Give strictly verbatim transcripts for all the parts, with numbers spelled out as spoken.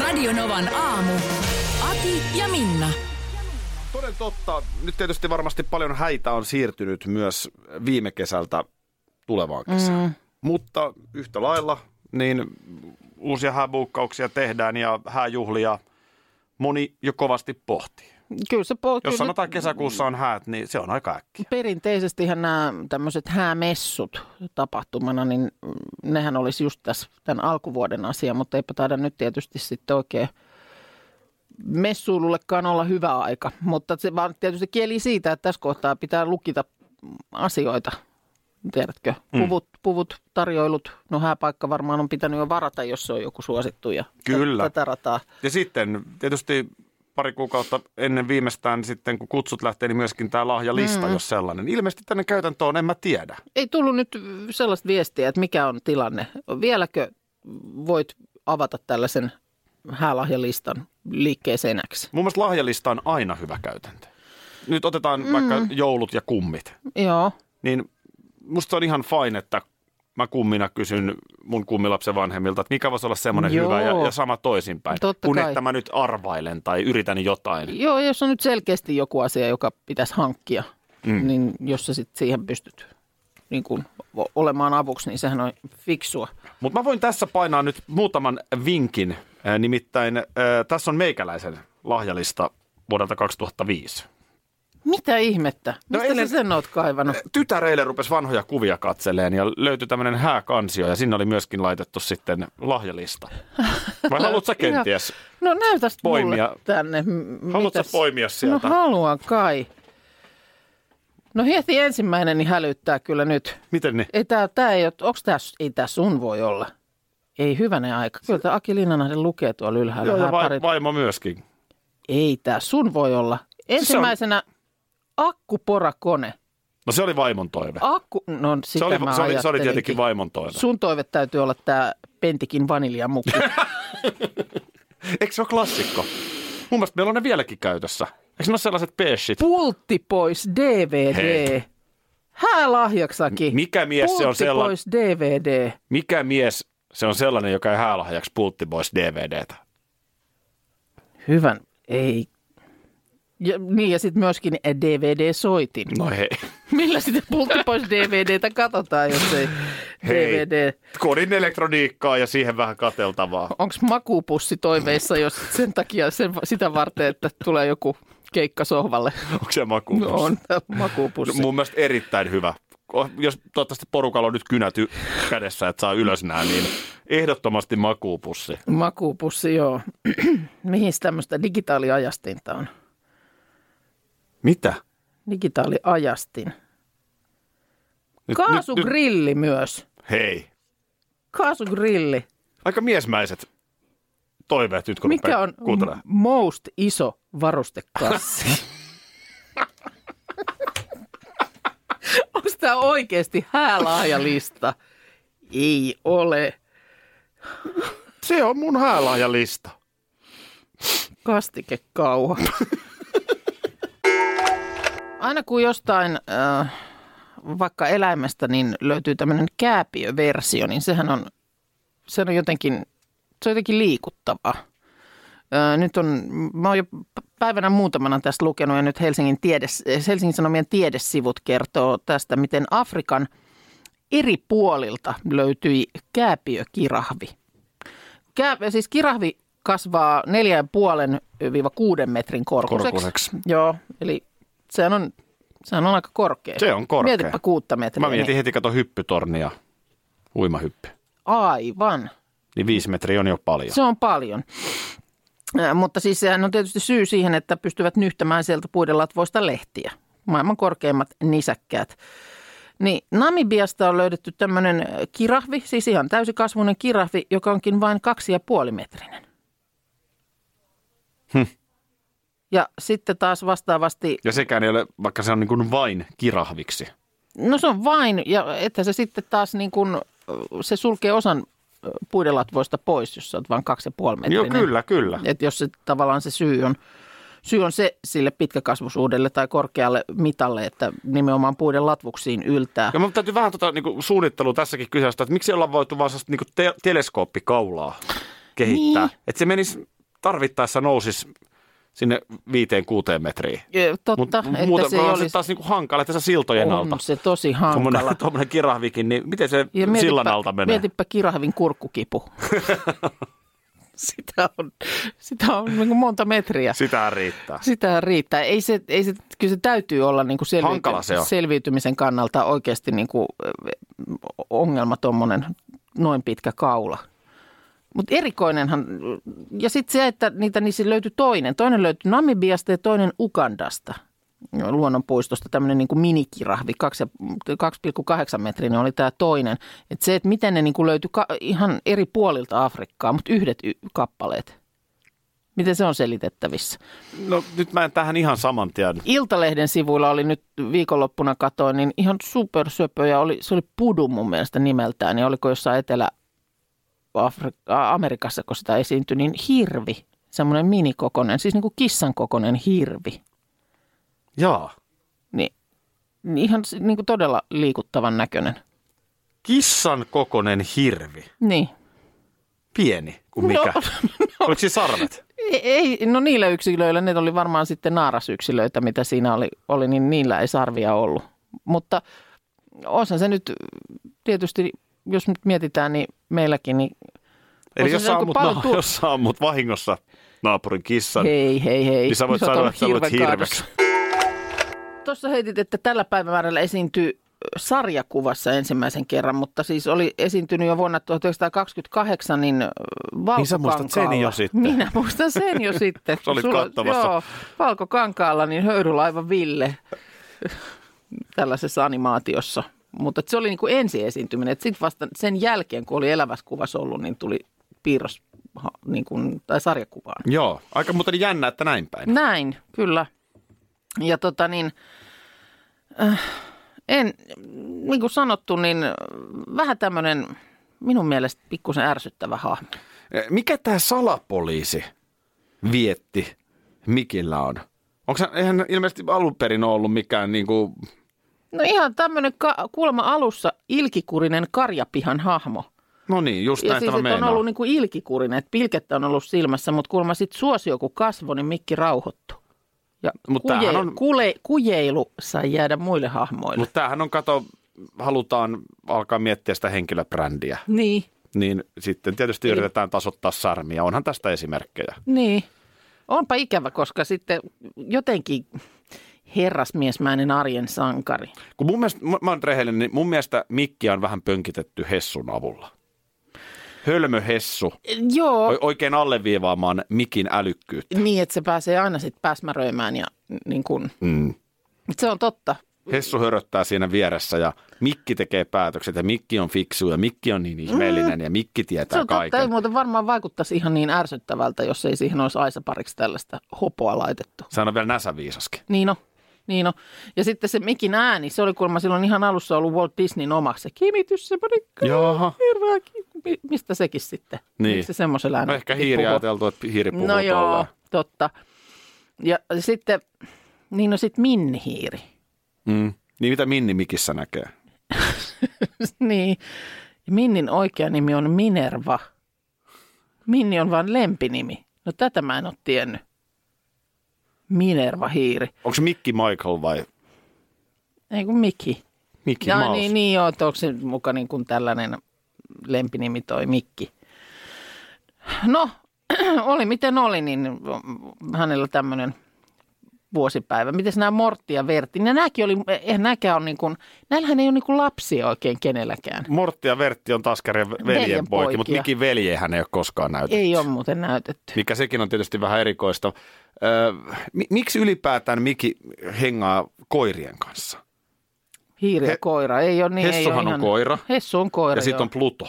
Radionovan aamu. Ati ja Minna. Toden totta. Nyt tietysti varmasti paljon häitä on siirtynyt myös viime kesältä tulevaan kesään. Mm. Mutta yhtä lailla niin uusia hääbuukkauksia tehdään ja hääjuhlia moni jo kovasti pohtii. Kyllä se po- Jos sanotaan kesäkuussa on häät, niin se on aika äkkiä. Perinteisestihän nämä tämmöiset häämessut tapahtumana, niin nehän olisi just tässä tämän alkuvuoden asia, mutta eipä taida nyt tietysti sitten oikein messuilullekaan olla hyvä aika. Mutta se vaan tietysti kieli siitä, että tässä kohtaa pitää lukita asioita, tiedätkö? Puvut, puvut tarjoilut, no hääpaikka varmaan on pitänyt jo varata, jos se on joku suosittu ja Kyllä. tätä rataa. Ja sitten tietysti pari kuukautta ennen viimeistään sitten, kun kutsut lähtee, niin myöskin tämä lahjalista, mm. jos sellainen. Ilmeisesti tänne käytäntö on, en mä tiedä. Ei tullut nyt sellaista viestiä, että mikä on tilanne. Vieläkö voit avata tällaisen häälahjalistan liikkeen senäksi? Mun mielestä lahjalista on aina hyvä käytäntö. Nyt otetaan mm. vaikka joulut ja kummit. Joo. Niin musta se on ihan fine, että mä kummina kysyn mun kummilapsen vanhemmilta, että mikä voisi olla semmoinen Joo. hyvä ja, ja sama toisinpäin. Totta kun kai. että mä nyt arvailen tai yritän jotain. Joo, jos on nyt selkeästi joku asia, joka pitäisi hankkia, mm. niin jos sä sitten siihen pystyt niin kun olemaan avuksi, niin sehän on fiksua. Mutta mä voin tässä painaa nyt muutaman vinkin. Äh, nimittäin äh, tässä on meikäläisen lahjalista vuodelta kaksituhattaviisi. Mitä ihmettä? Mistä no, sä sen oot kaivannut? Tytär eilen rupesi vanhoja kuvia katseleen ja löytyi tämmöinen hääkansio ja sinne oli myöskin laitettu sitten lahjalista. Vai haluatko sä kenties no näytäs poimia? Mulle tänne. Haluatko sä poimia sieltä? No haluan kai. No heti ensimmäinen niin hälyttää kyllä nyt. Miten niin? Ei tää, tää ei, onks tää, ei tää sun voi olla? Ei hyvänä aika. Kyllä tää Aki Linnanahden lukee tuolla ylhäällä. Joo ja va- vaimo myöskin. Ei tää sun voi olla. Ensimmäisenä akkuporakone. No se oli vaimon toive. Akku, no sitä se oli, mä se oli, se oli tietenkin vaimon toive. Sun toive täytyy olla tää Pentikin vaniljamukki. Eikö se ole klassikko? Mun mielestä meillä on ne vieläkin käytössä. Eikö ne ole sellaiset peeshit? Pultti pois D V D. Hei. Häälahjaksakin. Mikä mies pultti se on sellainen? Pois D V D. Mikä mies se on sellainen, joka ei häälahjaksi pultti pois D V D:tä? Hyvän, ei. Ja, niin ja sitten myöskin D V D-soitin. No hei. Millä sitten pultti pois D V D:tä katsotaan, jos ei hei. D V D. Kodin elektroniikkaa ja siihen vähän kateltavaa. Onko makuupussi toiveissa, jos sen takia sen, sitä varten, että tulee joku keikka sohvalle? Onko se makuupussi? No on makuupussi. No, mun mielestä erittäin hyvä. Jos toivottavasti porukalla on nyt kynäty kädessä, että saa ylös nää, niin ehdottomasti makuupussi. Makuupussi, joo. Mihin tämmöistä digitaaliajastinta on? Mitä? Digitaaliajastin. Nyt, Kaasugrilli nyt, myös. Hei. Kaasugrilli. Aika miesmäiset toiveet nyt, kun mikä on kuuntelemaan. most iso varustekassi? Onko tämä oikeasti häälahjalista? Ei ole. Se on mun häälahjalista. Kastikekauha. Aina kun jostain äh, vaikka eläimestä niin löytyy tämmöinen kääpiöversio, niin sehän on, se on jotenkin, se on jotenkin liikuttavaa. Äh, nyt on, mä oon jo päivänä muutamana tästä lukenut ja nyt Helsingin, tiedes, Helsingin Sanomien tiedesivut kertoo tästä, miten Afrikan eri puolilta löytyi kääpiökirahvi. Kää, siis kirahvi kasvaa neljän puolen viiva kuuden metrin korkuiseksi. Korkuiseksi. Joo, eli sehän on, sehän on aika korkea. Se on korkea. Mietipä kuutta metriä. Mä mietin niin. heti, kato hyppytornia, uimahyppy. Aivan. Niin viisi metriä on jo paljon. Se on paljon. Äh, mutta siis sehän on tietysti syy siihen, että pystyvät nyhtämään sieltä puiden latvoista lehtiä. Maailman korkeimmat nisäkkäät. Niin Namibiasta on löydetty tämmöinen kirahvi, siis ihan täysikasvuinen kirahvi, joka onkin vain kaksi ja puoli metrinen. Hm. Ja sitten taas vastaavasti... Ja sekään ei ole, vaikka se on niin kuin vain kirahviksi. No se on vain, ja että se sitten taas niin kuin, se sulkee osan puidelatvoista pois, jos sä oot vain kaksi ja puoli metrinen. Joo, kyllä, kyllä. Että jos se tavallaan se syy on, syy on se sille pitkäkasvuisuudelle tai korkealle mitalle, että nimenomaan puiden latvuksiin yltää. Ja mun täytyy vähän tuota niin kuin suunnittelua tässäkin kyseistä, että miksi ollaan voitu vaan sellaista niin kuin te- teleskooppikaulaa kehittää. Niin. Että se menisi tarvittaessa nousisi sinne viiteen kuuteen metriin. Ja, totta, Mut, että muuta, se ei on olisi... se taas niinku hankala, että se siltojen on alta. se tosi hankala. Tuommoinen kirahvikin, niin miten se Ja mietipä, sillan alta menee? Mietipä kirahvin kurkkukipu. Sitä on, sitä on niin kuin monta metriä. Sitähän riittää. Sitä riittää. Ei se, ei se, kyllä se täytyy olla niin kuin selviyty, se on. selviytymisen kannalta oikeasti niin kuin ongelma tuommoinen noin pitkä kaula. Mutta erikoinenhan, ja sitten se, että niitä niissä löytyi toinen. Toinen löytyi Namibiasta ja toinen Ugandasta luonnonpuistosta, tämmöinen niin kuin minikirahvi, kaksi pilkku kahdeksan metrinen oli tämä toinen. Että se, että miten ne niin kuin löytyi ka- ihan eri puolilta Afrikkaa, mutta yhdet y- kappaleet. Miten se on selitettävissä? No nyt mä en tähän ihan saman tien. Iltalehden sivuilla oli nyt viikonloppuna katoin, niin ihan supersöpöjä. Oli, se oli Pudu mun mielestä nimeltään, ja oliko jossain Etelä-Amerikassa, kun sitä esiintyi, niin hirvi. Semmoinen minikokoinen, siis niin kuin kissan kokoinen hirvi. Jaa. Niin, niin ihan niin kuin todella liikuttavan näköinen. Kissan kokoinen hirvi. Niin. Pieni kuin mikä. No, no. Oliko siinä sarvet? Ei, ei, no niillä yksilöillä, ne oli varmaan sitten naarasyksilöitä, mitä siinä oli, oli, niin niillä ei sarvia ollut. Mutta osa se nyt tietysti, jos nyt mietitään, niin meilläkin, niin... Eli jos sä, ammut, no, tu- jos sä ammut vahingossa naapurin kissan, hei, hei, hei. niin sä voit sanoa, että sä olet hirveksi. Tuossa heitit, että tällä päivämäärällä esiintyy sarjakuvassa ensimmäisen kerran, mutta siis oli esiintynyt jo vuonna tuhatyhdeksänsataakaksikymmentäkahdeksan, niin Valkokankaalla. Niin sä muistat sen jo sitten. Minä muistan sen jo sitten. Sä olit katsomassa. Joo, Valkokankaalla, niin Höyrylaiva Ville tällaisessa animaatiossa. Mutta se oli niin kuin ensi esiintyminen. Sitten vasta sen jälkeen, kun oli elävässä kuvassa ollut, niin tuli piirros niin kuin, tai sarjakuvaan. Joo, aika muuten jännä, että näin päin. Näin, kyllä. Ja tota niin, äh, en, niin kuin sanottu, niin vähän tämmöinen minun mielestä pikkusen ärsyttävä hahmo. Mikä tämä salapoliisi vietti Mikillä on? Onko se, eihän ilmeisesti alun perin ollut mikään niin kuin... No ihan tämmöinen ka- kuulemma alussa ilkikurinen karjapihan hahmo. No niin, just ja näin siis, tämä meinaa. on ollut niin kuin ilkikurinen, että pilkettä on ollut silmässä, mutta kuulemma sitten suosio kun kasvoi, niin Mikki rauhoittui. Ja Mut kuje, on... kule, kujeilu sai jäädä muille hahmoille. Mutta tämähän on, kato, halutaan alkaa miettiä sitä henkilöbrändiä. Niin. Niin sitten tietysti niin. Yritetään tasoittaa sarmia. Onhan tästä esimerkkejä. Niin. Onpa ikävä, koska sitten jotenkin herrasmiesmäinen arjen sankari. Kun mun mielestä, mä oon rehellinen, niin mun mielestä Mikki on vähän pönkitetty Hessun avulla. Hölmö Hessu. Joo. Oikein alleviivaamaan Mikin älykkyyttä. Niin, että se pääsee aina sitten pääsmäröimään ja niin kuin, mm. se on totta. Hessu höröttää siinä vieressä ja Mikki tekee päätökset ja Mikki on fiksu ja Mikki on niin ihmeellinen mm. ja Mikki tietää se on kaiken. Totta, ei muuten varmaan vaikuttaisi ihan niin ärsyttävältä, jos ei siihen olisi Aisapariksi tällaista hopoa laitettu. Se on vielä näsäviisaskin. Niin on. Niin on. Ja sitten se Mikin ääni, se oli kuulemma silloin ihan alussa ollut Walt Disneyn omaksi. Se kimitys, semmoinen hirveä kimi. Mistä sekin sitten? Niin. Miksi se semmoisella äänellä? No ehkä hiiri ajateltu, että hiiri puhuu No joo, tolleen. totta. Ja sitten, niin no sitten Minni hiiri. Mm. Niin mitä Minni Mikissä näkee? Niin. Ja Minnin oikea nimi on Minerva. Minni on vain lempinimi. No tätä mä en ole tiennyt. Minerva hiiri. Onko se Mikki Michael vai? Ei kun Mikki. Mikki ja, Mouse. Niin, niin joo, että onko se muka niin kuin tällainen lempinimi toi Mikki. No, oli miten oli, niin hänellä tämmöinen vuosipäivä. Miten nämä Mortti ja Vertti, ja nämäkin oli, eihän nämäkään ole niin kuin, näillähän ei ole niin kuin lapsia oikein kenelläkään. Mortti ja Vertti on Taskarien veljen poikia, mutta Mikin veljehän ei ole koskaan näytetty. Ei ole muuten näytetty. Mikä sekin on tietysti vähän erikoista. Öö, miksi ylipäätään Miki hengaa koirien kanssa? Hiiri ja He, koira, ei ole niin. Hessuhan ei ole on ihan, koira. Hessu on koira, ja sitten on Pluto.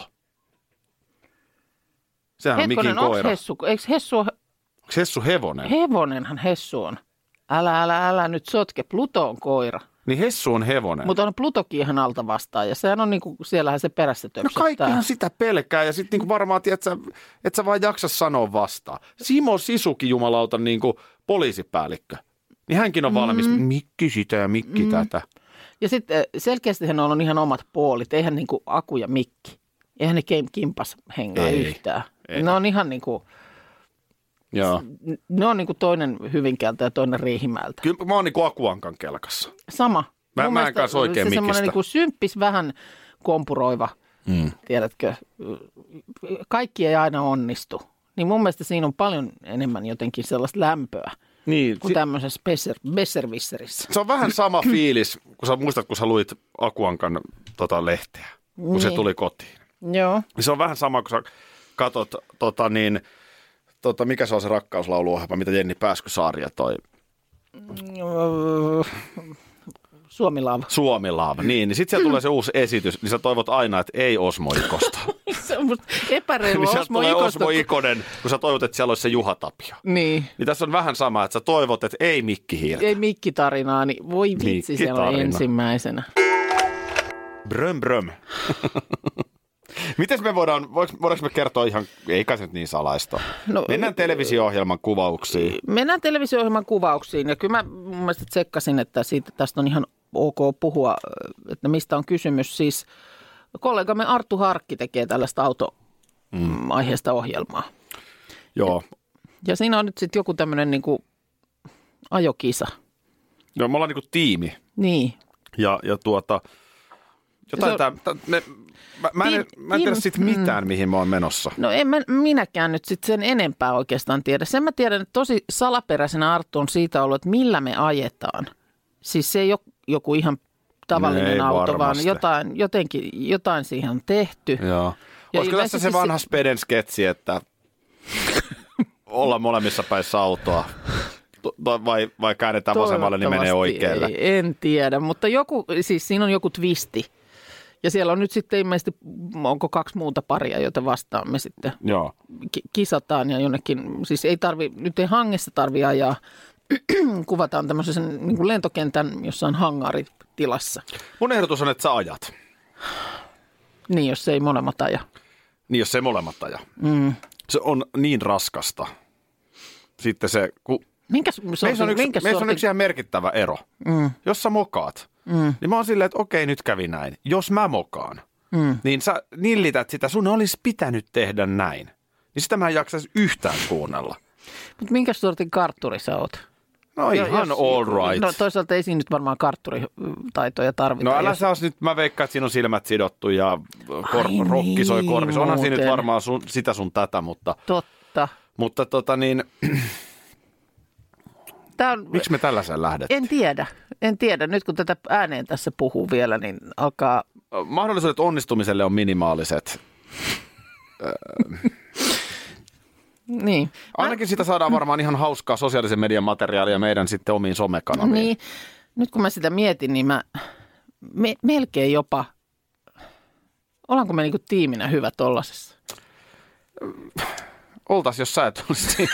Sehän Hetkonen, on Mikin koira. Hessu, eikö Hessu ole... Onko Hessu hevonen? Hevonenhan Hessu on. Älä, älä, älä nyt sotke. Pluto on koira. Niin Hessu on hevonen. Mutta on Plutokin ihan alta vastaan ja sehän on niinku, siellähän se perässä töpsöttää. No kaikkihan sitä pelkää ja sitten niinku varmaan, tiedät, et sä vaan jaksa sanoa vastaan. Simo Sisuki, jumalauta, niinku poliisipäällikkö. Niin hänkin on valmis, mm. Mikki sitä ja Mikki mm. tätä. Ja sitten selkeästi hän on ihan omat puolit. Eihän niinku Aku ja Mikki. Eihän ne kimpas hengaa Ei. yhtään. Ei. Ne on ihan niin kuin, Joo. ne on niin kuin toinen Hyvinkäältä ja toinen Riihimäeltä. Kyllä mä oon niin kuin Akuankan kelkassa. Sama. Mä, mä en kanssa oikein se mikistä. semmoinen niin kuin symppis, vähän kompuroiva, mm. tiedätkö, kaikki ei aina onnistu. Niin mun mielestä siinä on paljon enemmän jotenkin sellaista lämpöä niin, kuin si- tämmöisessä Besserwisserissä. Se on vähän sama fiilis, kun sä muistat, kun sä luit Akuankan tota, lehteä, kun niin. se tuli kotiin. Joo. Se on vähän sama, kun sä katot, tota, niin, tota, mikä se on se rakkauslauluohjelma, mitä Jenni Pääskysaari toi? Suomilaava. Suomilaava, niin. niin sitten siellä tulee se uusi esitys, niin sä toivot aina, että ei Osmo Ikosta. Se on musta epäreilua niin Osmo tulee Ikosta. Osmo Ikonen, kun sä toivot, että siellä olisi se Juha Tapio. Niin. Niin tässä on vähän sama, että sä toivot, että ei Mikki Hiirtä. Ei Mikki-tarinaa, niin voi vitsi, siellä on ensimmäisenä. Bröm, bröm. Miten me voidaan, voidaanko me kertoa ihan, eikä se nyt niin salaista. No, mennään televisio-ohjelman kuvauksiin. Mennään televisio-ohjelman kuvauksiin ja kyllä mä mun mielestä tsekkasin, että siitä, tästä on ihan ok puhua, että mistä on kysymys. Siis kollegamme Arttu Harkki tekee tällaista auto-aiheesta mm. ohjelmaa. Joo. Ja, ja siinä on nyt sitten joku tämmöinen niin kuin ajokisa. Joo, me ollaan niin kuin tiimi. Niin. Ja, ja tuota, jotain tämä, me, mä, mä en, mä en tiedä sitten mitään, mm. mihin mä oon menossa. No en mä, minäkään nyt sitten sen enempää oikeastaan tiedä. Sen mä tiedän, että tosi salaperäisenä Arttu on siitä ollut, että millä me ajetaan. Siis se ei ole joku ihan tavallinen ei auto, varmasti. Vaan jotain, jotenkin, jotain siihen on tehty. Joo. Olisiko tässä se vanha se... Speden sketsi, että olla molemmissa päissä autoa? Vai, vai käännetään vasemmalle, niin menee oikealle? Ei, en tiedä, mutta joku, siis siinä on joku twisti. Ja siellä on nyt sitten ilmeisesti, onko kaksi muuta paria, joita vastaan me sitten Joo. Ki- kisataan ja jonnekin, siis ei tarvi, nyt ei hangessa tarvi ajaa, kuvataan tämmöisen niin kuin lentokentän jossain hangaritilassa. Mun ehdotus on, että sä ajat. Niin, jos ei molemmat aja. Niin, jos ei molemmat aja. Mm. Se on niin raskasta. Sitten se, kun... Minkäs, meissä on, yksi, meissä sortin... on yksi ihan merkittävä ero. Mm. Jos sä mokaat, mm. niin mä oon silleen, että okei, nyt kävi näin. Jos mä mokaan, mm. niin sä nillität sitä, sun olisi pitänyt tehdä näin. Niin sitä mä en jaksaisi yhtään kuunnella. Mutta minkä sortin kartturi sä oot? No ihan jos, all right. No toisaalta ei siinä nyt varmaan kartturitaitoja tarvita. No älä jos... saas nyt, mä veikkaan, että siinä on silmät sidottu ja kor- Ai rokki niin, soi korvissa. Onhan siinä nyt varmaan sun, sitä sun tätä, mutta... Totta. Mutta tota niin... On, miksi me tällaisen lähdettiin? En tiedä. En tiedä. Nyt kun tätä ääneen tässä puhuu vielä, niin alkaa... Mahdollisuudet onnistumiselle on minimaaliset. Niin. Ainakin sitä saadaan varmaan ihan hauskaa sosiaalisen median materiaalia meidän sitten omiin somekanaviin. Niin. Nyt kun mä sitä mietin, niin mä me, melkein jopa... Ollaanko me niinku tiiminä hyvä tollasessa? Oltais, jos sä et olisi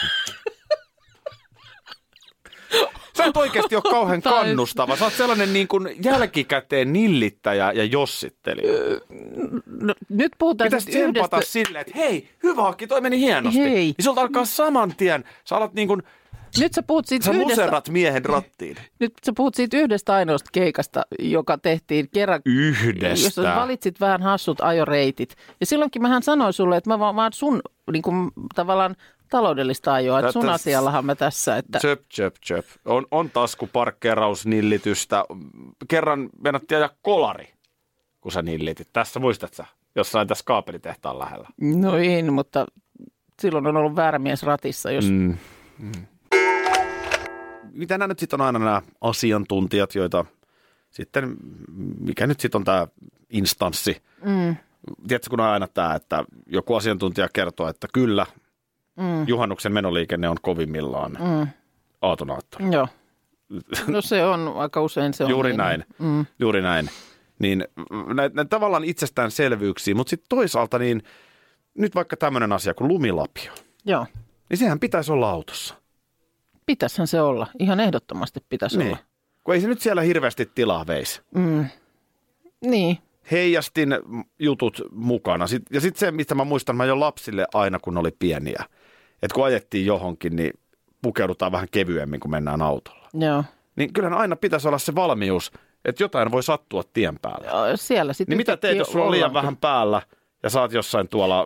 Sä et oikeasti ole kauhean kannustava. Sä oot sellainen niin kuin jälkikäteen nillittäjä ja jossittelija. No, nyt puhutaan pitäisi tsempata yhdestä... silleen, että hei, hyvä hakki, toi meni hienosti. Hei. Niin sulta alkaa saman tien. Sä alat niin kuin... Nyt sä puhut siitä sä yhdestä... muserat miehen rattiin. Nyt sä puhut siitä yhdestä ainoasta keikasta, joka tehtiin kerran... Yhdestä. Jos valitsit vähän hassut ajoreitit. Ja silloinkin mähän sanoin sulle, että mä vaan, vaan sun niin kuin, tavallaan... taloudellista ajoa, että sun Tätä, asiallahan me tässä. Että... Chöp, chöp, chöp. On, on taskuparkkeerausnillitystä. Kerran mennättiin ajaa kolari, kun sä nillitit. Tässä muistat sä, jossain tässä kaapelitehtaan lähellä. No ei, mutta silloin on ollut väärä mies ratissa. Jos... Mm. Mm. Mitä nämä nyt sitten on aina nämä asiantuntijat, joita sitten, mikä nyt sitten on tämä instanssi. Mm. Tiedätkö, kun on aina tämä, että joku asiantuntija kertoo, että kyllä, Mm. juhannuksen menoliikenne on kovimmillaan mm. aatonaattona. Joo. No se on, aika usein se on. Juuri niin. näin, mm. juuri näin. Niin näitä näitä tavallaan itsestäänselvyyksiä, mutta sitten toisaalta niin nyt vaikka tämmöinen asia kuin lumilapio. Joo. Niin sehän pitäisi olla autossa. Pitäisihän se olla, ihan ehdottomasti pitäisi niin. olla. Kun ei se nyt siellä hirveästi tilaa veisi. Mm. Niin. Heijastin jutut mukana. Ja sitten se, mistä mä muistan, mä jo lapsille aina, kun oli pieniä. Että kun ajettiin johonkin, niin pukeudutaan vähän kevyemmin, kun mennään autolla. Joo. Niin kyllähän aina pitäisi olla se valmius, että jotain voi sattua tien päällä. Joo, siellä sitten. Niin mitä teet, jos sulla on liian vähän päällä ja sä oot jossain tuolla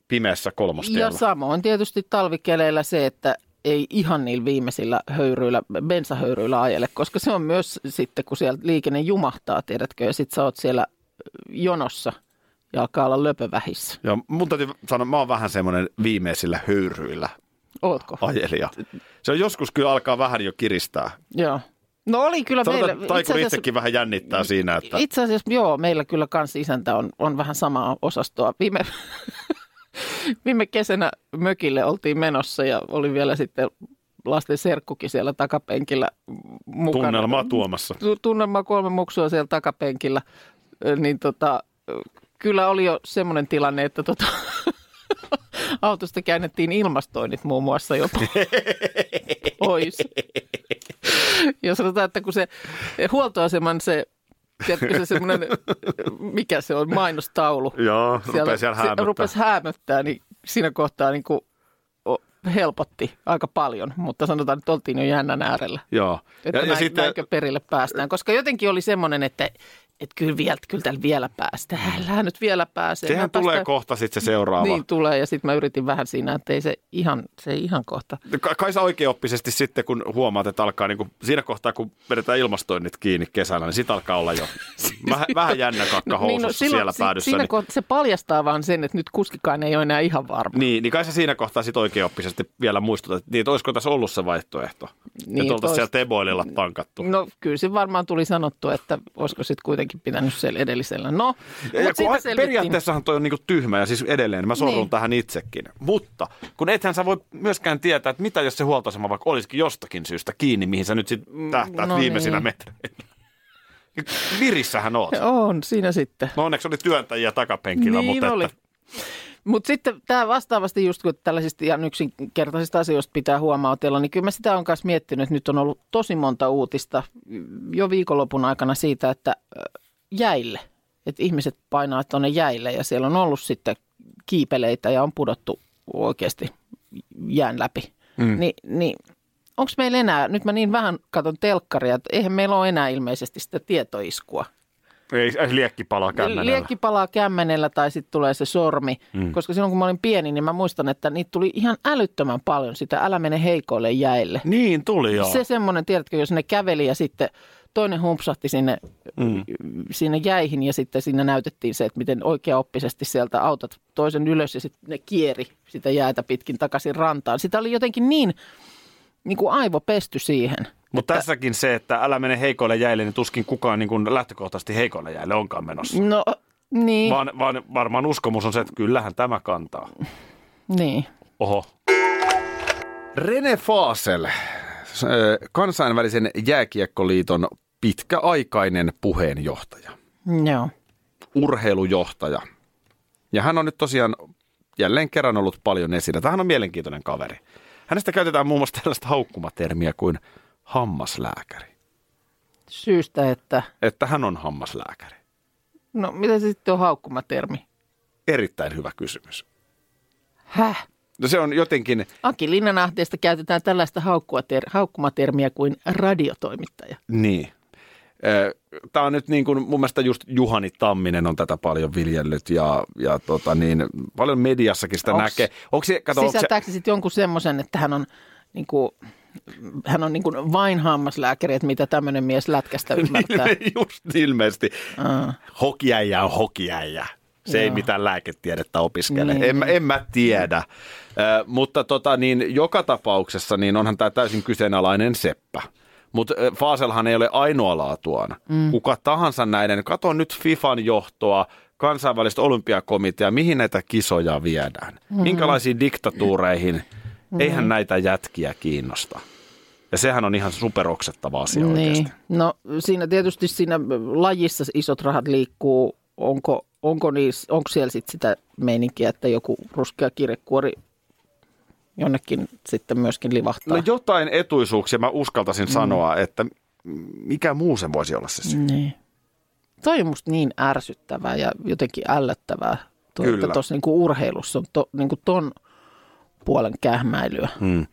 pimeässä kolmostiellä. Ja samoin tietysti talvikeleillä se, että ei ihan niillä viimeisillä höyryillä, bensahöyryillä ajele, koska se on myös sitten, kun siellä liikenne jumahtaa, tiedätkö, ja sitten sä oot siellä jonossa ja alkaa olla löpövähissä. Joo, mun täytyy sanoa, mä oon vähän semmoinen viimeisillä höyryillä Ootko? ajelija. Se on joskus kyllä alkaa vähän jo kiristää. Joo. No oli kyllä Sanotaan, meillä. Taikuri itsekin vähän jännittää siinä, että... Itse asiassa joo, meillä kyllä kans isäntä on, on vähän samaa osastoa. Viime, viime kesänä mökille oltiin menossa ja oli vielä sitten lasten serkkukin siellä takapenkillä mukana. Tunnelmaa tuomassa. Tunnelmaa kolme muksua siellä takapenkillä. Niin tota, kyllä oli jo semmoinen tilanne, että tota, autosta käännettiin ilmastoinnit muun muassa jopa pois. Ja sanotaan, että kun se huoltoaseman se, tiedätkö se semmoinen, mikä se on, mainostaulu. Joo, rupesi siellä häämöttää. Rupesi häämöttää, niin siinä kohtaa niin kuin helpotti aika paljon, mutta sanotaan, että oltiin jo jännän äärellä. Joo. Että ja, näin, ja sitten... näinkö perille päästään, koska jotenkin oli semmoinen, että että kyllä, vielä, kyllä täällä vielä päästään. Älä nyt vielä pääsee. Sehän tulee päästään... kohta sitten se seuraava. Niin tulee ja sitten mä yritin vähän siinä, että ei se ihan, se ei ihan kohta. Kai sä oikeaoppisesti sitten, kun huomaat, että alkaa niin kuin, siinä kohtaa, kun vedetään ilmastoinnit kiinni kesällä, niin sitten alkaa olla jo vähän, vähän jännä kakka housussa no, no, silloin, siellä päädyssä. Siinä niin... kohta, se paljastaa vaan sen, että nyt kuskikaan ei ole enää ihan varma. Niin, niin kai sä siinä kohtaa sitten oikeaoppisesti vielä muistutat, että, niin, että olisiko tässä ollut se vaihtoehto, niin, että oltaisiin siellä Teboililla tankattu. No kyllä se varmaan tuli sanottu, että olisiko sitten kuitenkin pitänyt siellä edellisellä. No, ja, ja kun periaatteessahan toi on niinku tyhmä ja siis edelleen mä sorrun niin. tähän itsekin. Mutta kun ethän sä voi myöskään tietää, että mitä jos se huoltoasema vaikka olisikin jostakin syystä kiinni, mihin sä nyt sitten tähtäät no viimeisinä niin. metreillä. Virissähän oot. On siinä sitten. No onneksi oli työntäjiä takapenkillä. Niin mutta oli. Että... Mutta sitten tämä vastaavasti just kun tällaisista ihan yksinkertaisista asioista pitää huomautella, niin kyllä mä sitä on myös miettinyt, että nyt on ollut tosi monta uutista jo viikonlopun aikana siitä, että jäille, että ihmiset painaa tuonne jäille ja siellä on ollut sitten kiipeleitä ja on pudottu oikeasti jään läpi. Mm. Ni, niin onko meillä enää, nyt mä niin vähän katson telkkaria, että eihän meillä ole enää ilmeisesti sitä tietoiskua. Ei, liekki palaa kämmenellä. Liekki palaa kämmenellä tai sitten tulee se sormi, mm. koska silloin kun mä olin pieni, niin mä muistan, että niitä tuli ihan älyttömän paljon sitä älä mene heikoille jäille. Niin tuli joo. Se semmoinen, tiedätkö, jos ne käveli ja sitten toinen humpsahti sinne, mm. sinne jäihin ja sitten siinä näytettiin se, että miten oikeaoppisesti sieltä autot toisen ylös ja sitten ne kieri sitä jäätä pitkin takaisin rantaan. Sitä oli jotenkin niin, niin kuin aivopesty siihen. Mutta tässäkin se, että älä mene heikoille jäille, niin tuskin kukaan niin kuin lähtökohtaisesti heikoille jäille onkaan menossa. No niin. Vaan, vaan varmaan uskomus on se, että kyllähän tämä kantaa. Niin. Oho. René Fasel, kansainvälisen jääkiekkoliiton pitkäaikainen puheenjohtaja. Joo. Urheilujohtaja. Ja hän on nyt tosiaan jälleen kerran ollut paljon esillä. Tämähän on mielenkiintoinen kaveri. Hänestä käytetään muun muassa tällaista haukkumatermiä kuin hammaslääkäri. Syystä, että... Että hän on hammaslääkäri. No, mitä se sitten on haukkumatermi? Erittäin hyvä kysymys. Häh? No se on jotenkin... Aki Linnanahteesta käytetään tällaista haukkumatermiä kuin radiotoimittaja. Niin. Tämä on nyt niin kuin, mun mielestä just Juhani Tamminen on tätä paljon viljellyt ja, ja tota niin, paljon mediassakin sitä onks, näkee. Onko se, kato, sisältääkö se sitten jonkun semmoisen, että hän on, niin kuin, hän on niin kuin vain hammaslääkäri, että mitä tämmöinen mies lätkästä ymmärtää? Just ilmeisesti. Uh. Hokiäijä on hokiäijä. Se Joo. ei mitään lääketiedettä opiskele. Niin. En, en mä tiedä. Äh, mutta tota, niin, joka tapauksessa niin onhan tämä täysin kyseenalainen seppä. Mutta Faselhan ei ole ainoa laatuaan. Mm. Kuka tahansa näiden, kato nyt FIFAn johtoa, kansainvälistä olympiakomitea, mihin näitä kisoja viedään. Mm. Minkälaisiin diktatuureihin, mm. eihän näitä jätkiä kiinnosta. Ja sehän on ihan superoksettava asia niin. oikeasti. No siinä tietysti siinä lajissa isot rahat liikkuu. Onko, onko, niissä, onko siellä sitten sitä meininkiä, että joku ruskea kirjekuori jonnekin sitten myöskin livahtaa? No jotain etuisuuksia mä uskaltaisin mm. sanoa, että mikä muu sen voisi olla se syy. Niin. Toi on musta niin ärsyttävää ja jotenkin ällöttävää. Tuo, että tuossa niinku urheilussa on to, niinku ton puolen kähmäilyä. Hmm.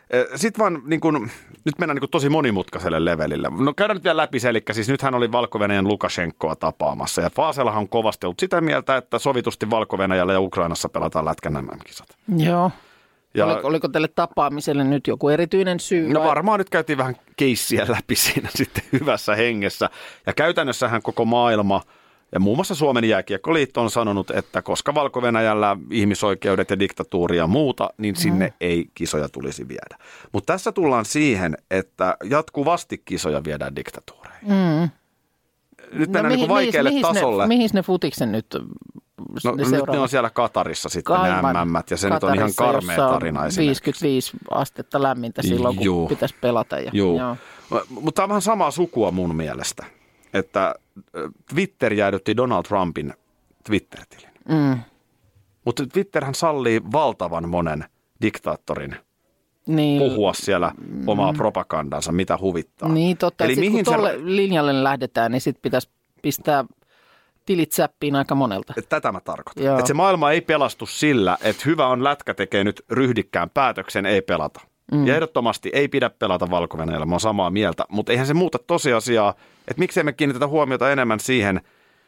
Sitten vaan niin kun, nyt mennään niin kun tosi monimutkaiselle levelille. No käydään nyt vielä läpi se, eli siis nythän oli Valko-Venäjän Lukashenkoa tapaamassa. Ja Faselahan on kovasti ollut sitä mieltä, että sovitusti Valko-Venäjällä ja Ukrainassa pelataan Lätkän M M-kisat. Joo. Ja, oliko, oliko tälle tapaamiselle nyt joku erityinen syy? No vai? varmaan nyt käytiin vähän keissiä läpi siinä sitten hyvässä hengessä. Ja käytännössähän koko maailma ja muun muassa Suomen jääkiekkoliitto on sanonut, että koska Valko-Venäjällä ihmisoikeudet ja diktatuuri ja muuta, niin sinne mm. ei kisoja tulisi viedä. Mutta tässä tullaan siihen, että jatkuvasti kisoja viedään diktatuureihin. Mm. Nyt mennään no, niin vaikealle mihin tasolle. Ne, mihin ne futiksen nyt No ne nyt ne on siellä Katarissa sitten Kaiman, ne M M:t ja se nyt on ihan karmea tarina viisikymmentäviisi astetta lämmintä silloin, kun Juu. pitäisi pelata. Ja, Juu. Joo. Mutta tämä on vähän samaa sukua mun mielestä, että Twitter jäädytti Donald Trumpin Twitter-tilin. Mm. Mutta Twitterhän sallii valtavan monen diktaattorin niin, puhua siellä mm. omaa propagandansa, mitä huvittaa. Niin totta, eli mihin kun tuolle se linjalle lähdetään, niin sitten pitäisi pistää tilit säppiin aika monelta. Tätä mä tarkoitan. Että se maailma ei pelastu sillä, että hyvä on lätkä tekee nyt ryhdikkään päätöksen, ei pelata. Mm. Ja ehdottomasti ei pidä pelata Valko-Venäjällä, mä oon samaa mieltä. Mutta eihän se muuta tosiasiaa, että miksei me kiinnitetä huomiota enemmän siihen,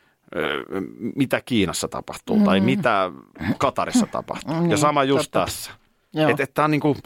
mitä Kiinassa tapahtuu mm. tai mitä Katarissa tapahtuu. Mm, ja sama just totta. Tässä. Että et tää on niinku...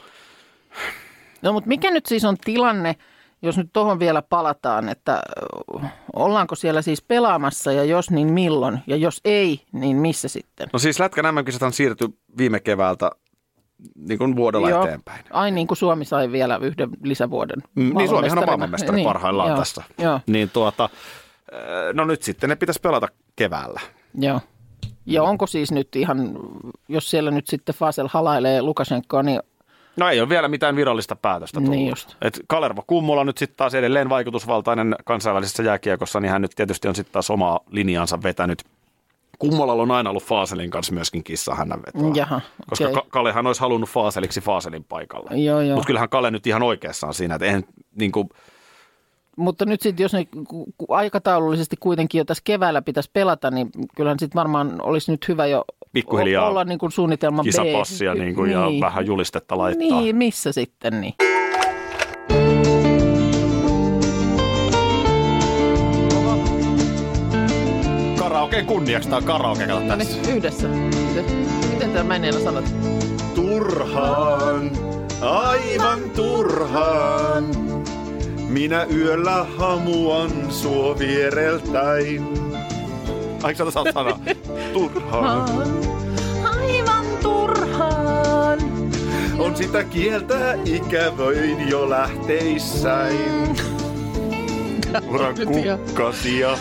No mutta mikä nyt siis on tilanne, jos nyt tuohon vielä palataan, että ollaanko siellä siis pelaamassa ja jos niin milloin ja jos ei, niin missä sitten? No siis Lätkän M M-kisathan siirtyi viime keväältä niin kuin vuodella Joo. eteenpäin. Ai niin kuin Suomi sai vielä yhden lisävuoden. Niin Suomihan on maailmanmestari niin, parhaillaan jo, tässä. Jo. Niin tuota, no nyt sitten ne pitäisi pelata keväällä. Joo. Ja onko siis nyt ihan, jos siellä nyt sitten Fasel halailee Lukashenkoa, niin... No ei ole vielä mitään virallista päätöstä tullut. Niin just. Et Kalervo Kummola nyt sitten taas edelleen vaikutusvaltainen kansainvälisessä jääkiekossa, niin hän nyt tietysti on sitten taas omaa linjaansa vetänyt. Kummolalla on aina ollut Faselin kanssa myöskin kissa hännän vetoa. Jaha, koska okay. Kalehan olisi halunnut Faseliksi Faselin paikalle. Mutta kyllähän Kale nyt ihan oikeassaan siinä, että eihän niin kuin... Mutta nyt sitten, jos ne aikataulullisesti kuitenkin jo tässä keväällä pitäisi pelata, niin kyllähän sitten varmaan olisi nyt hyvä jo pikkuhiljaa olla niin kuin suunnitelman B. Kisapassia niin kuin niin. Ja vähän julistetta laittaa. Niin, missä sitten niin? Karaokeen kunniaksi tämä karaoke, kato no tässä. Niin, yhdessä. Miten, miten tämä menee sanot? Turhaan, aivan turhaan. Minä yöllä hamuan suo viereltäin. Ai sä osaat sanoa? Turhaan. Aivan turhaan. On sitä kieltä ikävöin jo lähteissäin. Uran kukkasia.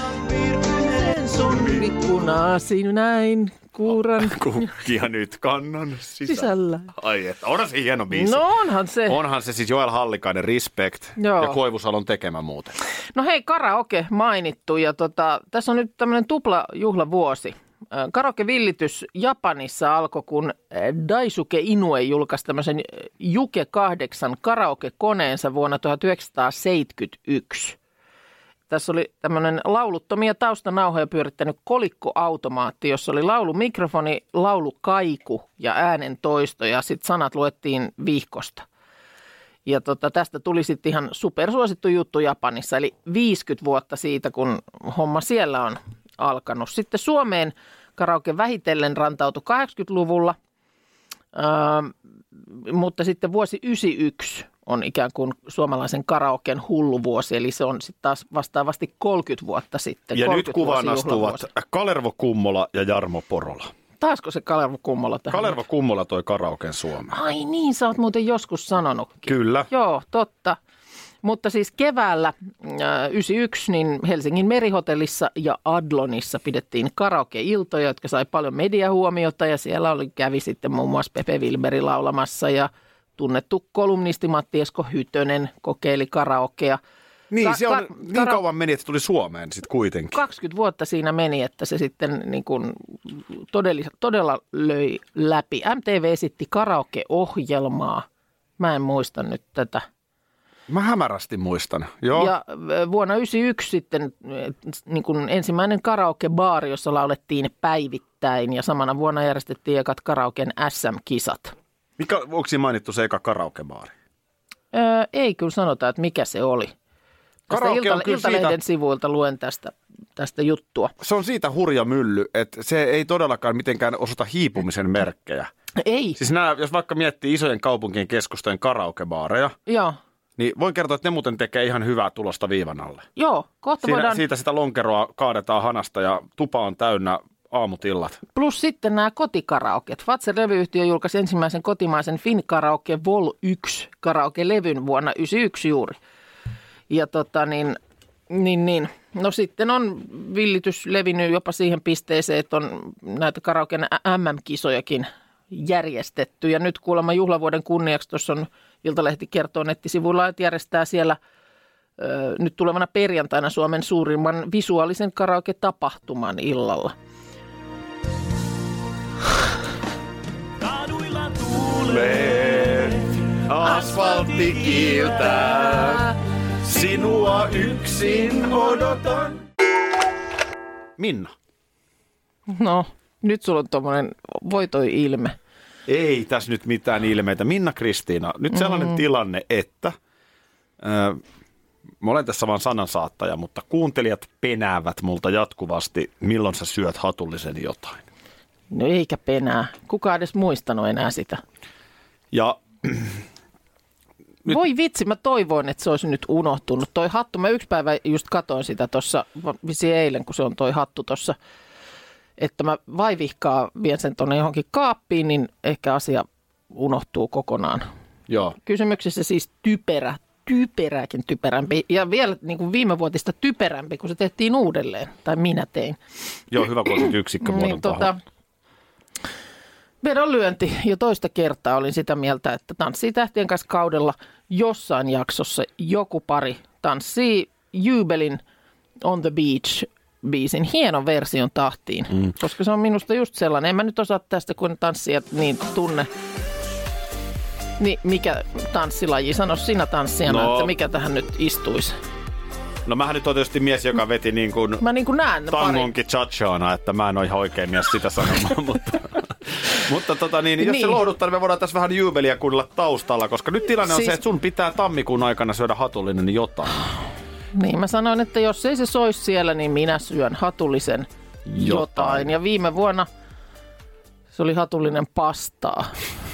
Sun ikkunasi näin. Kuuran. Kukkia nyt kannan sisällä. sisällä. Ai että, onhan se hieno biisi. No onhan se. Onhan se siis Joel Hallikainen, Respect. Joo. Ja Koivusalon tekemä muuten. No hei, karaoke mainittu ja tota, tässä on nyt tämmöinen tupla juhlavuosi. Karaoke-villitys Japanissa alkoi, kun Daisuke Inoue julkaisi tämmöisen Juke kahdeksan karaoke-koneensa vuonna tuhatyhdeksänsataaseitsemänkymmentäyksi. Tässä oli tämmöinen lauluttomia taustanauhoja pyörittänyt kolikkoautomaatti, jossa oli laulumikrofoni, laulukaiku ja äänen toisto ja sitten sanat luettiin vihkosta. Ja tota, tästä tuli sitten ihan supersuosittu juttu Japanissa, eli viisikymmentä vuotta siitä, kun homma siellä on alkanut. Sitten Suomeen karaoke vähitellen rantautui kahdeksankymmentäluvulla, öö, mutta sitten vuosi yhdeksänkymmentäyksi on ikään kuin suomalaisen karaoken hullu vuosi, eli se on sitten taas vastaavasti kolmekymmentä vuotta sitten. Ja nyt kuvaan astuvat Kalervo Kummola ja Jarmo Porola. Taasko se Kalervo Kummola tähän? Kalervo Kummola toi karaoken Suomeen. Ai niin, sä oot muuten joskus sanonutkin. Kyllä. Joo, totta. Mutta siis keväällä yhdeksänkymmentäyksi niin Helsingin Merihotellissa ja Adlonissa pidettiin karaoke-iltoja, jotka sai paljon mediahuomiota ja siellä oli, kävi sitten muun muassa Pepe Wilberi laulamassa ja tunnettu kolumnisti Matti Esko Hytönen kokeili karaokea. Niin, Ka- se on, ka- niin kauan meni, että tuli Suomeen sitten kuitenkin. kaksikymmentä vuotta siinä meni, että se sitten niin kuin todella, todella löi läpi. M T V esitti karaoke-ohjelmaa. Mä en muista nyt tätä. Mä hämärästi muistan, joo. Ja vuonna yhdeksänkymmentäyksi sitten niin kuin ensimmäinen karaoke-baari, jossa laulettiin päivittäin ja samana vuonna järjestettiin ekat karaoken S M-kisat. Mikä, onko siinä mainittu se eka karaokebaari? Öö, ei kyllä sanota, että mikä se oli. Karaoke on kyllä Iltalehden siitä, sivuilta luen tästä, tästä juttua. se on siitä hurja mylly, että se ei todellakaan mitenkään osoita hiipumisen merkkejä. Ei. Siis nämä, jos vaikka miettii isojen kaupunkien keskustojen karaokebaareja, Joo. niin voin kertoa, että ne muuten tekee ihan hyvää tulosta viivan alle. Joo, kohta Siinä, voidaan... Siitä sitä lonkeroa kaadetaan hanasta ja tupa on täynnä aamutillat. Plus sitten nämä kotikaraoket. Fazer-levyyhtiö julkaisi ensimmäisen kotimaisen Fin Karaoke Vol yksi karaoke-levyn vuonna yhdeksänkymmentäyksi juuri. Ja tota niin, niin, niin. No sitten on villitys levinnyt jopa siihen pisteeseen, että on näitä karaoken M M-kisojakin järjestetty. Ja nyt kuulemma juhlavuoden kunniaksi tuossa on Iltalehti kertoo nettisivuilla, että järjestää siellä ö, nyt tulevana perjantaina Suomen suurimman visuaalisen karaoke-tapahtuman illalla. Kaduilla tuulee, Asfaltti kiiltää, sinua yksin odotan. Minna. No, nyt sulla on tuommoinen voitoi ilme. Ei tässä nyt mitään ilmeitä. Minna Kristiina, nyt sellainen mm-hmm. tilanne, että äh, mä olen tässä vaan sanansaattaja, mutta kuuntelijat penäävät multa jatkuvasti, milloin sä syöt hatullisen jotain. No eikä penää. Kuka edes muistanut enää sitä? Ja nyt... Voi vitsi, mä toivoin, että se olisi nyt unohtunut. Toi hattu, mä yksi päivä just katoin sitä tuossa, visi eilen, kun se on toi hattu tuossa, että mä vaivihkaa vien sen tuonne johonkin kaappiin, niin ehkä asia unohtuu kokonaan. Joo. Kysymyksessä siis typerä, typerääkin typerämpi ja vielä niin kuin viimevuotista typerämpi, kun se tehtiin uudelleen, tai minä tein. Joo, hyvä, kun olet yksikkömuodon niin, tota, vedonlyönti jo toista kertaa olin sitä mieltä, että Tanssii tähtien kanssa kaudella jossain jaksossa joku pari tanssii Jubelin On the Beach -biisin hienon version tahtiin, mm. koska se on minusta just sellainen. En mä nyt osaa tästä, kun tanssia niin tunne. Niin mikä tanssilaji? Sano sinä tanssijana, no. että mikä tähän nyt istuisi. No mähän nyt on tietysti mies, joka veti niin kuin mä niin kuin näen tangonkin chachaana, että mä en ole ihan oikein mies sitä sanomaan, mutta, mutta tota niin, jos niin. se lohduttaa, niin me voidaan tässä vähän Jubelia kuunnella taustalla, koska nyt tilanne on siis... se, että sun pitää tammikuun aikana syödä hatullinen jotain. Niin, mä sanoin, että jos ei se soisi siellä, niin minä syön hatullisen jotain. jotain. Ja viime vuonna se oli hatullinen pastaa.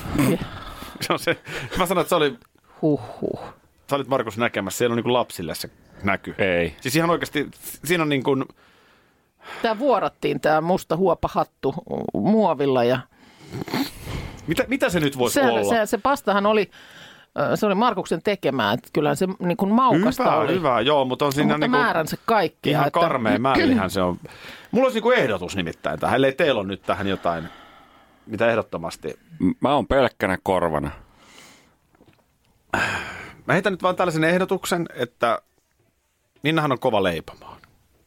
Se on se, mä sanoin, että se oli... Huhhuh. Sä olit Markus näkemässä, siellä on niin kuin lapsille se näky. Ei. Siis ihan oikeasti, siinä on niin kuin... Tää vuorattiin, tää musta huopahattu muovilla ja... Mitä, mitä se nyt voisi se, olla? Se, se pastahan oli... Se oli Markuksen tekemää, että kyllä se niin kuin maukasta hyvä, oli. Hyvä, joo, mutta on siinä mutta niin kuin määränsä kaikkea. ihan että... karmea mällihän se on. Mulla olisi niin kuin ehdotus nimittäin tähän, ellei teillä on nyt tähän jotain, mitä ehdottomasti. Mä oon pelkkänä korvana. Mä heitän nyt vaan tällaisen ehdotuksen, että Minnahan on kova leipomaan.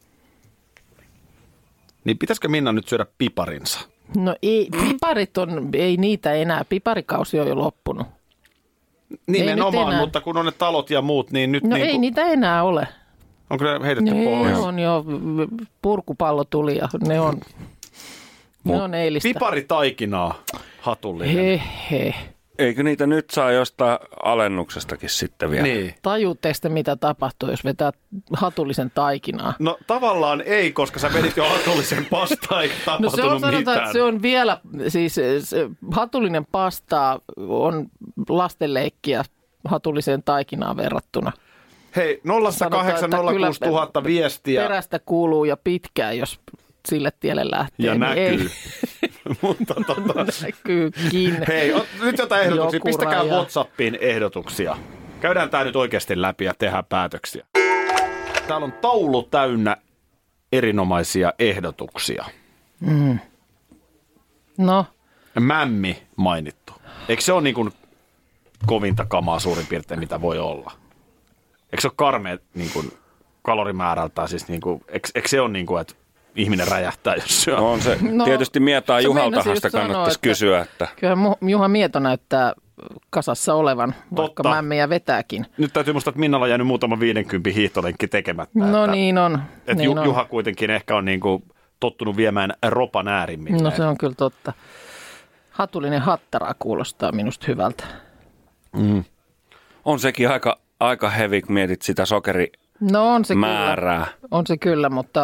Niin pitäisikö Minna nyt syödä piparinsa? No ei, piparit on, ei niitä enää. Piparikausi on jo loppunut. Nimenomaan, mutta kun on ne talot ja muut, niin nyt... No niin ei kun... niitä enää ole. Onko ne heitetty ne pois? Ne on jo, purkupallo tuli ja ne on, ne on eilistä. Piparitaikinaa hatullinen. He he. Eikö niitä nyt saa jostain alennuksestakin sitten vielä? Niin. Tajuutteko te, mitä tapahtuu, jos vetää hatullisen taikinaa? No tavallaan ei, koska sä vedit jo hatullisen pastaa, eikä tapahtunut no se on sanotaan, mitään. että se on vielä, siis se, hatullinen pasta on lastenleikkiä hatulliseen taikinaan verrattuna. Hei, nolla kahdeksan nolla kuusi tuhatta viestiä. Perästä kuuluu ja pitkään, jos sille tielle lähtee. Ja niin näkyy. Ei. Mutta tota... Näkyykin. Hei, o, nyt jotain ehdotuksia. Joku Pistäkää raja. WhatsAppiin ehdotuksia. Käydään tää nyt oikeasti läpi ja tehdään päätöksiä. Täällä on taulu täynnä erinomaisia ehdotuksia. Mm. No. Mämmi mainittu. Eikö se ole niin kuin kovinta kamaa suurin piirtein, mitä voi olla? Eikö se ole karmea niin kuin kalorimäärältään? Siis niin kuin, eikö, eikö se ole niin kuin, että ihminen räjähtää, jos syö? No on se. No, tietysti Mietaa Juhaltahan sitä sanoa, kannattaisi että kysyä. Että... Kyllä Juha Mieto näyttää kasassa olevan, vaikka Totta. mämmiä vetääkin. Nyt täytyy muistaa, että Minnalla on jäänyt muutama viidenkympin hiihtolenkki tekemättä. No että, niin on. Että niin Ju- on. Juha kuitenkin ehkä on niin kuin tottunut viemään ropan äärimmilleen. No se on kyllä totta. Hatullinen hattaraa kuulostaa minusta hyvältä. Mm. On sekin aika, aika heavy, kun mietit sitä sokerimäärää. No on se kyllä. On se kyllä, mutta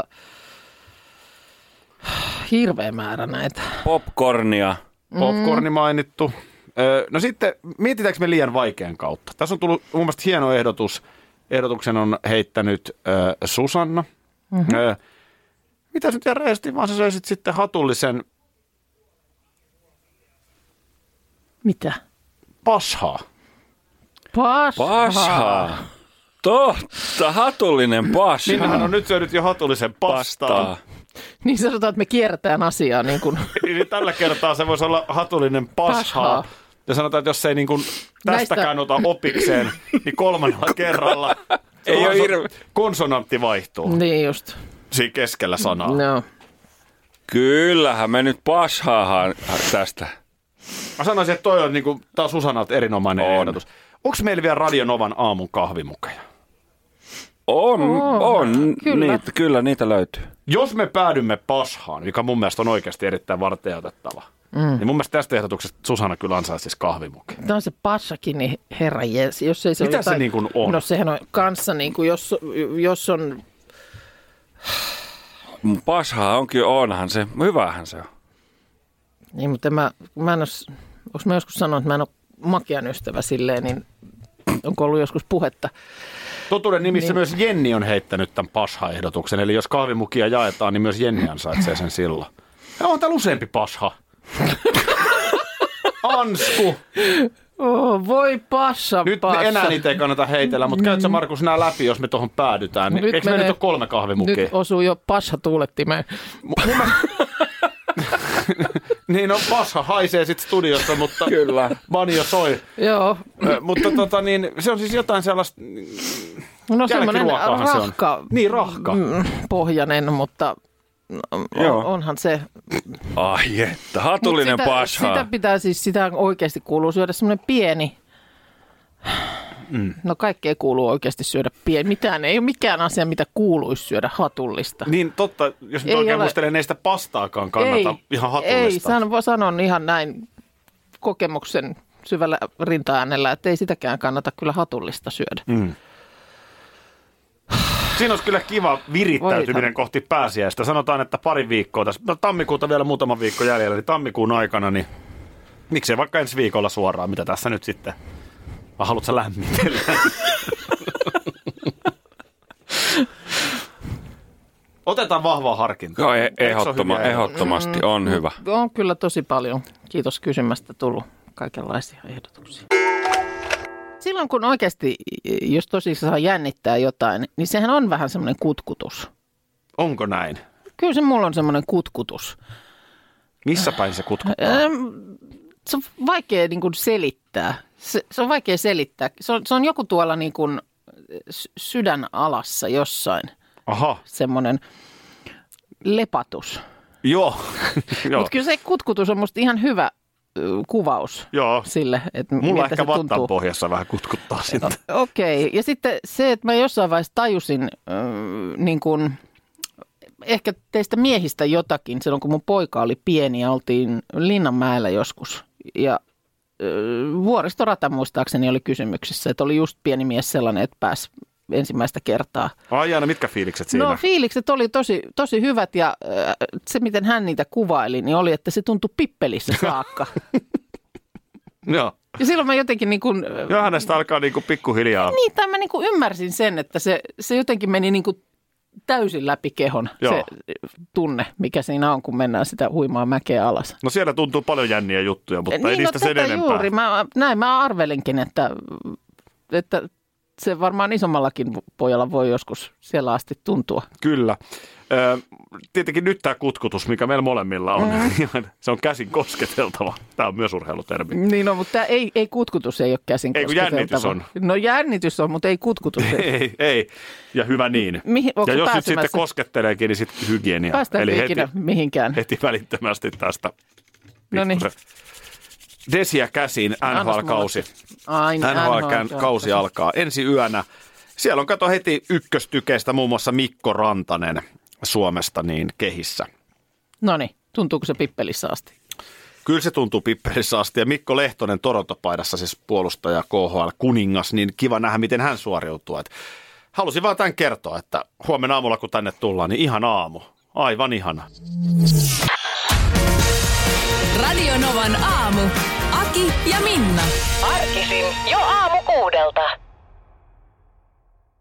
hirveä määrä näitä. Popcornia. Popcorni mainittu. No sitten, mietitäänkö me liian vaikean kautta? Tässä on tullut mun mielestä hieno ehdotus. Ehdotuksen on heittänyt äh, Susanna. Mm-hmm. Äh, mitä nyt järjesti, vaan sä söisit sitten hatullisen... Mitä? Pashaa. Pashaa. Pashaa. Totta, hatullinen pasha. Minähän on nyt syönyt jo hatullisen pastaa. pastaa. Niin sanotaan, että me kierretään asiaa niin kuin... Niin tällä kertaa se voisi olla hatullinen pashaa. Ja sanotaan, että jos ei niin kuin tästäkään Näistä... ota opikseen, niin kolmannella kerralla ei ole hirve... konsonantti vaihtuu. Niin just. Siinä keskellä sanaa. No. Kyllähän me nyt pashaahan tästä. Mä sanoisin, että toi on niin kuin, taas Susanalta erinomainen on. ehdotus. Onko meillä vielä Radio Novan aamun kahvimukeja? On, oh, on. Kyllä. Niitä, kyllä niitä löytyy. Jos me päädymme pashaan, mikä mun mielestä on oikeasti erittäin varteenotettava, mm. niin mun mielestä tästä ehdotuksesta Susanna kyllä ansaisi siis kahvimuke. Tämä on se passakin, niin herra jees. Jos ei se Mitä jotain, se niin kuin on? No sehän on kanssa, niin kuin jos, jos on... Pashaa onkin, onhan se. Hyvähän se on. Niin, mutta mä, mä en ole, onko mä joskus sanonut, että mä en ole makean ystävä silleen, niin onko ollut joskus puhetta? Totuuden nimissä niin. Myös Jenni on heittänyt tämän pasha-ehdotuksen, eli jos kahvimukia jaetaan, niin myös Jenni ansaitsee sen silloin. Ja on täällä useampi pasha. Ansku. Oh, voi passa, Nyt passa. enää niitä ei kannata heitellä, mutta käytkö Markus nää läpi, jos me tuohon päädytään? Niin, eikö me nyt ole kolme kahvimukia? Nyt osuu jo passa tuulettimeen. Niin on, pasha haisee sit studiossa, mutta kyllä. banjo soi. Joo. Ö, mutta tota niin, se on siis jotain sellaista no semmoinen rahka, se on. Niin, rahka. Pohjainen, mutta on, onhan se. Ai että, hatullinen pasha. Sitä pitää siis, sitä oikeasti kuuluu syödä semmoinen pieni. Mm. No kaikkea kuuluu oikeasti syödä pieni. Mitään ei ole mikään asia, mitä kuuluisi syödä hatullista. Niin totta, jos nyt oikein ole... muistelen, ei sitä pastaakaan kannata ei, ihan hatullista. Ei, sanon, sanon ihan näin kokemuksen syvällä rinta-äänellä, että ei sitäkään kannata kyllä hatullista syödä. Mm. Siinä olisi kyllä kiva virittäytyminen Voitan. kohti pääsiäistä. Sanotaan, että pari viikkoa tässä, no tammikuuta vielä muutama viikko jäljellä, niin tammikuun aikana, niin miksei vaikka ensi viikolla suoraan, mitä tässä nyt sitten, vai haluatko sä lämmitellä? Otetaan vahvaa harkintaa. Joo, ehdottoma, ehdottomasti on mm, hyvä. On kyllä tosi paljon, kiitos kysymästä, tullut kaikenlaisia ehdotuksia. Silloin kun oikeasti, jos tosissaan jännittää jotain, niin sehän on vähän semmoinen kutkutus. Onko näin? Kyllä se mulla on semmoinen kutkutus. Missä päin se kutkuttaa? Se on vaikea niin kuin selittää. Se, se on vaikea selittää. Se on, se on joku tuolla niin kuin sydän alassa jossain. Aha. Semmoinen lepatus. Joo. Mutta kyllä se kutkutus on musta ihan hyvä kuvaus Joo. sille, että mulla miltä ehkä se tuntuu. vattan pohjassa vähän kutkuttaa sitten. Okei. Okay. Ja sitten se, että mä jossain vaiheessa tajusin äh, niin kuin, ehkä teistä miehistä jotakin silloin, kun mun poika oli pieni ja oltiin Linnanmäellä joskus. Ja äh, vuoristorata muistaakseni oli kysymyksessä, että oli just pieni mies sellainen, että pääsi ensimmäistä kertaa. Ai Jaana, mitkä fiilikset siinä? No fiilikset oli tosi, tosi hyvät ja äh, se, miten hän niitä kuvaili, niin oli, että se tuntui pippelissä saakka. Joo. Ja silloin mä jotenkin niin kuin... Joo, hänestä alkaa niin kuin pikkuhiljaa. Niin, tai mä niin kuin ymmärsin sen, että se, se jotenkin meni niin kuin täysin läpi kehon. Joo. Se tunne, mikä siinä on, kun mennään sitä huimaa mäkeä alas. No siellä tuntuu paljon jänniä juttuja, mutta niin, ei niistä no, sen enempää. Juuri, mä, näin mä arvelinkin, että... että se varmaan isommallakin pojalla voi joskus siellä asti tuntua. Kyllä. Ö, tietenkin nyt tämä kutkutus, mikä meillä molemmilla on, mm. se on käsin kosketeltava. Tämä on myös urheilutermi. Niin no, mutta tämä ei, ei kutkutus ei ole käsin ei, kosketeltava. Jännitys on. No jännitys on, mutta ei kutkutus. ei, ei. Ja hyvä niin. Mihin, ja jos nyt sitten kosketteleekin, niin sitten hygienia. Päästäänkö Eli ikinä heti, mihinkään? Heti välittömästi tästä. No niin. Desiä käsiin, N H L-kausi. Aina, N H L-kausi alkaa ensi yönä. Siellä on kato heti ykköstykeistä muun muassa Mikko Rantanen Suomesta niin kehissä. No niin, tuntuuko se pippelissä asti? Kyllä se tuntuu pippelissä asti. Ja Mikko Lehtonen Toronto-paidassa, siis puolustaja K H L-kuningas, niin kiva nähdä, miten hän suoriutuu. Et halusin vaan tämän kertoa, että huomenna aamulla, kun tänne tullaan, niin ihan aamu. Aivan ihana. Radio Novan aamu. Aki ja Minna. Arkisin jo aamu kuudelta.